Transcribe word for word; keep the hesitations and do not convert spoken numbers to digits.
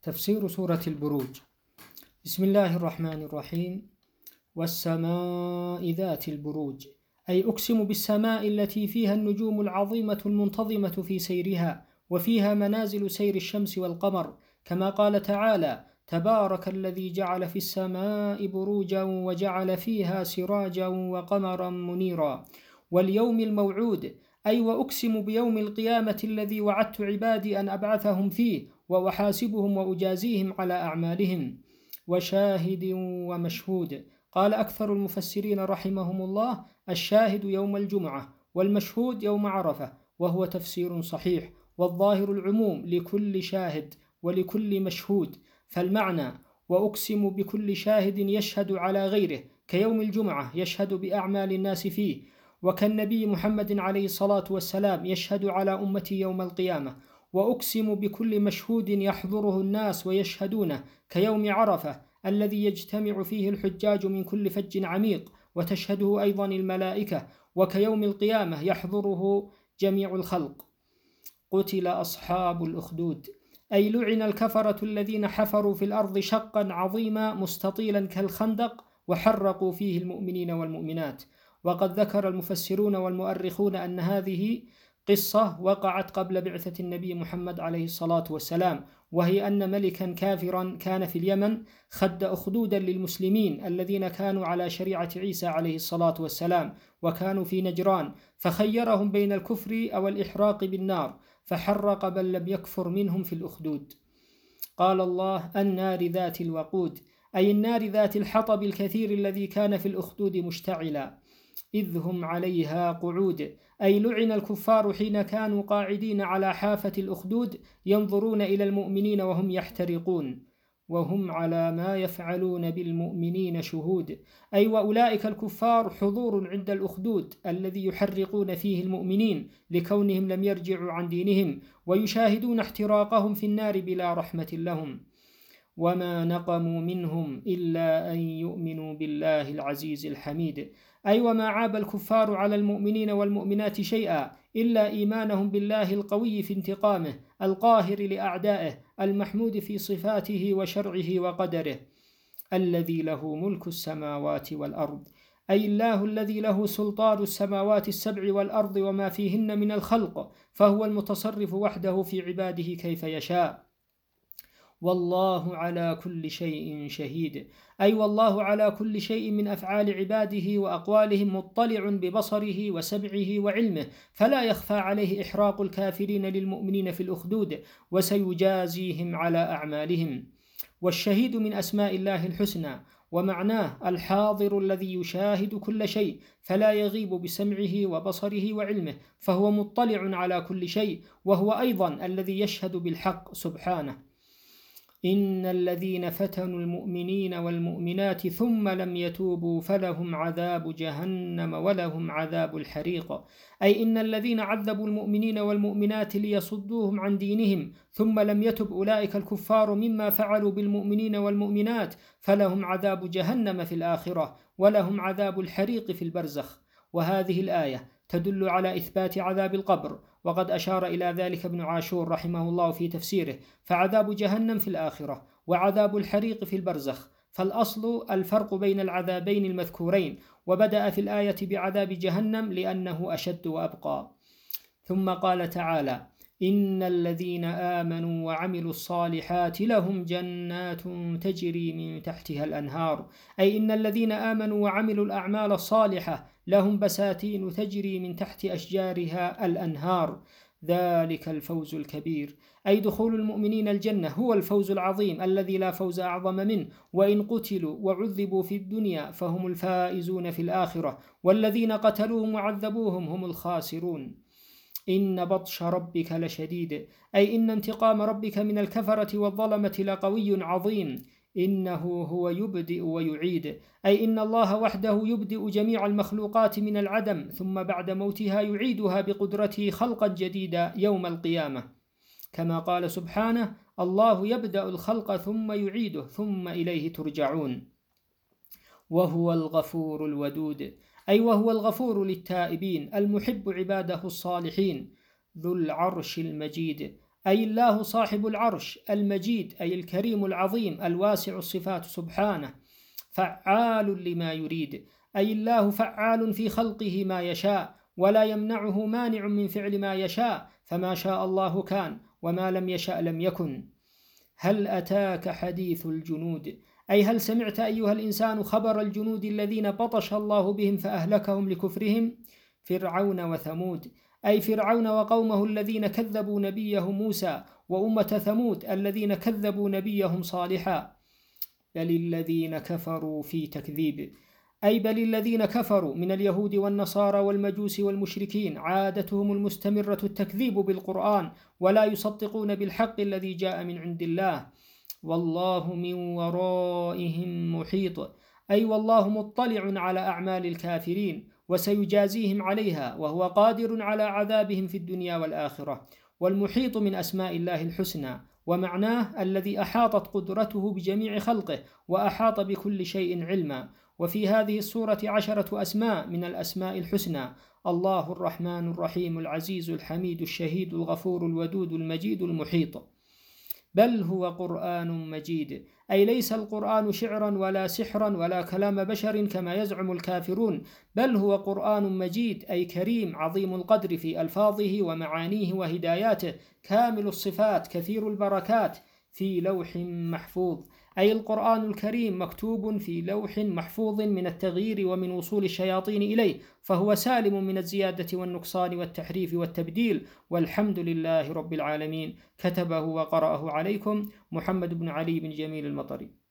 تفسير سورة البروج. بسم الله الرحمن الرحيم. والسماء ذات البروج، أي أقسم بالسماء التي فيها النجوم العظيمة المنتظمة في سيرها، وفيها منازل سير الشمس والقمر، كما قال تعالى: تبارك الذي جعل في السماء بروجا وجعل فيها سراجا وقمرا منيرا. واليوم الموعود، أي وأقسم بيوم القيامة الذي وعدت عبادي أن أبعثهم فيه وأحاسبهم وأجازيهم على أعمالهم. وشاهد ومشهود، قال أكثر المفسرين رحمهم الله: الشاهد يوم الجمعة، والمشهود يوم عرفة، وهو تفسير صحيح، والظاهر العموم لكل شاهد ولكل مشهود. فالمعنى: وأقسم بكل شاهد يشهد على غيره، كيوم الجمعة يشهد بأعمال الناس فيه، وكالنبي محمد عليه الصلاة والسلام يشهد على أمتي يوم القيامة. وأقسم بكل مشهود يحضره الناس ويشهدونه، كيوم عرفة الذي يجتمع فيه الحجاج من كل فج عميق وتشهده أيضا الملائكة، وكيوم القيامة يحضره جميع الخلق. قتل أصحاب الأخدود، أي لعن الكفرة الذين حفروا في الأرض شقا عظيما مستطيلا كالخندق وحرقوا فيه المؤمنين والمؤمنات. وقد ذكر المفسرون والمؤرخون أن هذه قصة وقعت قبل بعثة النبي محمد عليه الصلاة والسلام، وهي أن ملكا كافرا كان في اليمن خد أخدودا للمسلمين الذين كانوا على شريعة عيسى عليه الصلاة والسلام، وكانوا في نجران، فخيرهم بين الكفر أو الإحراق بالنار، فحرق بل لم يكفر منهم في الأخدود. قال الله: النار ذات الوقود، أي النار ذات الحطب الكثير الذي كان في الأخدود مشتعلا، إذ هم عليها قعود، أي لعن الكفار حين كانوا قاعدين على حافة الأخدود ينظرون إلى المؤمنين وهم يحترقون، وهم على ما يفعلون بالمؤمنين شهود، أي وأولئك الكفار حضور عند الأخدود الذي يحرقون فيه المؤمنين لكونهم لم يرجعوا عن دينهم، ويشاهدون احتراقهم في النار بلا رحمة لهم. وما نقموا منهم إلا أن يؤمنوا بالله العزيز الحميد، أي وما عاب الكفار على المؤمنين والمؤمنات شيئا إلا إيمانهم بالله القوي في انتقامه، القاهر لأعدائه، المحمود في صفاته وشرعه وقدره، الذي له ملك السماوات والأرض، أي الله الذي له سلطان السماوات السبع والأرض وما فيهن من الخلق، فهو المتصرف وحده في عباده كيف يشاء. والله على كل شيء شهيد، أي والله على كل شيء من أفعال عباده وأقوالهم مطلع ببصره وسمعه وعلمه، فلا يخفى عليه إحراق الكافرين للمؤمنين في الأخدود، وسيجازيهم على أعمالهم. والشهيد من أسماء الله الحسنى، ومعناه الحاضر الذي يشاهد كل شيء فلا يغيب بسمعه وبصره وعلمه، فهو مطلع على كل شيء، وهو أيضا الذي يشهد بالحق سبحانه. إن الذين فتنوا المؤمنين والمؤمنات ثم لم يتوبوا فلهم عذاب جهنم ولهم عذاب الحريق، أي إن الذين عذبوا المؤمنين والمؤمنات ليصدوهم عن دينهم ثم لم يتب أولئك الكفار مما فعلوا بالمؤمنين والمؤمنات فلهم عذاب جهنم في الآخرة ولهم عذاب الحريق في البرزخ. وهذه الآية تدل على إثبات عذاب القبر، وقد أشار إلى ذلك ابن عاشور رحمه الله في تفسيره: فعذاب جهنم في الآخرة وعذاب الحريق في البرزخ، فالأصل الفرق بين العذابين المذكورين، وبدأ في الآية بعذاب جهنم لأنه أشد وأبقى. ثم قال تعالى: إن الذين آمنوا وعملوا الصالحات لهم جنات تجري من تحتها الأنهار، أي إن الذين آمنوا وعملوا الأعمال الصالحة لهم بساتين تجري من تحت أشجارها الأنهار، ذلك الفوز الكبير، أي دخول المؤمنين الجنة هو الفوز العظيم الذي لا فوز أعظم منه، وإن قتلوا وعذبوا في الدنيا فهم الفائزون في الآخرة، والذين قتلوهم وعذبوهم هم الخاسرون. إن بطش ربك لشديد، أي إن انتقام ربك من الكفرة والظلمة لقوي عظيم. إنه هو يبدئ ويعيد، أي إن الله وحده يبدئ جميع المخلوقات من العدم ثم بعد موتها يعيدها بقدرته خلقا جديدا يوم القيامة، كما قال سبحانه: الله يبدأ الخلق ثم يعيده ثم إليه ترجعون. وهو الغفور الودود، أي وهو الغفور للتائبين المحب عباده الصالحين، ذو العرش المجيد، أي الله صاحب العرش المجيد، أي الكريم العظيم الواسع الصفات سبحانه، فعال لما يريد، أي الله فعال في خلقه ما يشاء، ولا يمنعه مانع من فعل ما يشاء، فما شاء الله كان وما لم يشأ لم يكن. هل أتاك حديث الجنود، أي هل سمعت أيها الإنسان خبر الجنود الذين بطش الله بهم فأهلكهم لكفرهم؟ فرعون وثمود، أي فرعون وقومه الذين كذبوا نبيه موسى، وأمة ثمود الذين كذبوا نبيهم صالحا. بل الذين كفروا في تكذيب، أي بل الذين كفروا من اليهود والنصارى والمجوس والمشركين عادتهم المستمرة التكذيب بالقرآن، ولا يصدقون بالحق الذي جاء من عند الله. والله من ورائهم محيط، أي والله مطلع على أعمال الكافرين وسيجازيهم عليها، وهو قادر على عذابهم في الدنيا والآخرة. والمحيط من أسماء الله الحسنى، ومعناه الذي أحاطت قدرته بجميع خلقه وأحاط بكل شيء علما. وفي هذه السورة عشرة أسماء من الأسماء الحسنى: الله الرحمن الرحيم العزيز الحميد الشهيد الغفور الودود المجيد المحيط. بل هو قرآن مجيد، أي ليس القرآن شعرا ولا سحرا ولا كلام بشر كما يزعم الكافرون، بل هو قرآن مجيد، أي كريم عظيم القدر في ألفاظه ومعانيه وهداياته، كامل الصفات كثير البركات، في لوح محفوظ، أي القرآن الكريم مكتوب في لوح محفوظ من التغيير ومن وصول الشياطين إليه، فهو سالم من الزيادة والنقصان والتحريف والتبديل، والحمد لله رب العالمين. كتبه وقرأه عليكم محمد بن علي بن جميل المطري.